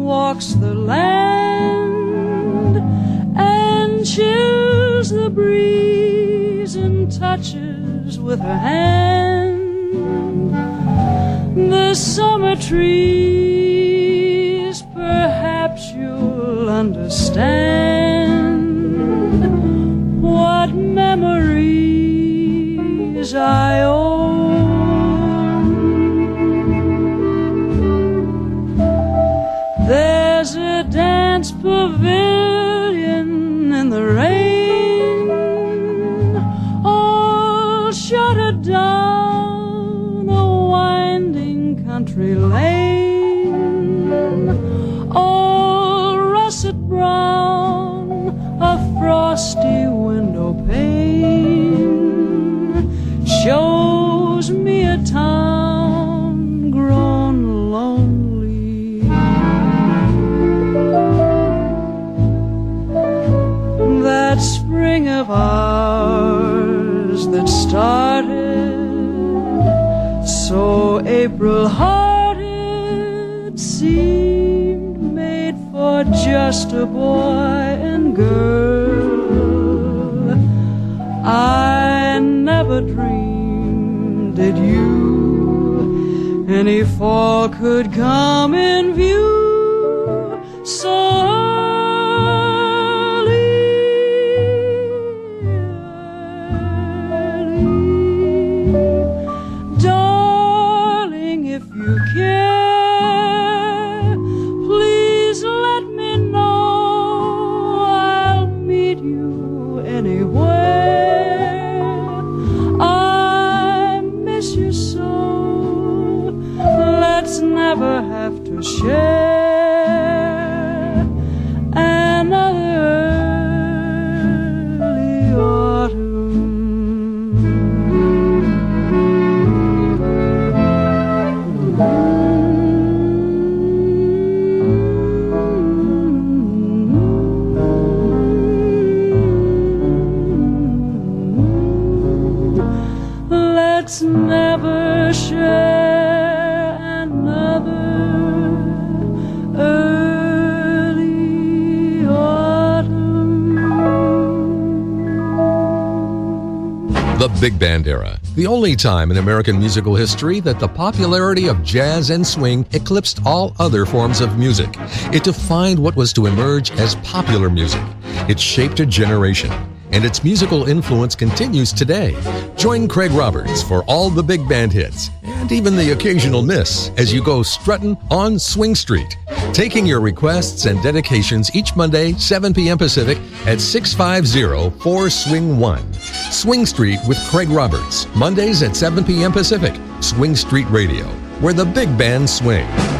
walks the land and chills the breeze and touches with her hand the summer trees. Perhaps you'll understand what memories I own. There's a dance pavilion in the rain, all shuttered down a winding country lane, all russet brown, a frosty window pane shows me a town grown lonely. That spring of ours that started so April-hearted seemed made for just a boy and girl. I never dreamed that you any fall could come in view so early. Darling, if you care, please let me know. I'll meet you anywhere. I miss you so. Let's never have to share another early autumn. Let's never share another early autumn. The Big Band Era, the only time in American musical history that the popularity of jazz and swing eclipsed all other forms of music. It defined what was to emerge as popular music. It shaped a generation, and its musical influence continues today. Join Craig Roberts for all the big band hits and even the occasional miss as you go strutting on Swing Street, taking your requests and dedications each Monday, 7 p.m. Pacific at 650-4-SWING-1. Swing Street with Craig Roberts, Mondays at 7 p.m. Pacific. Swing Street Radio, where the big bands swing.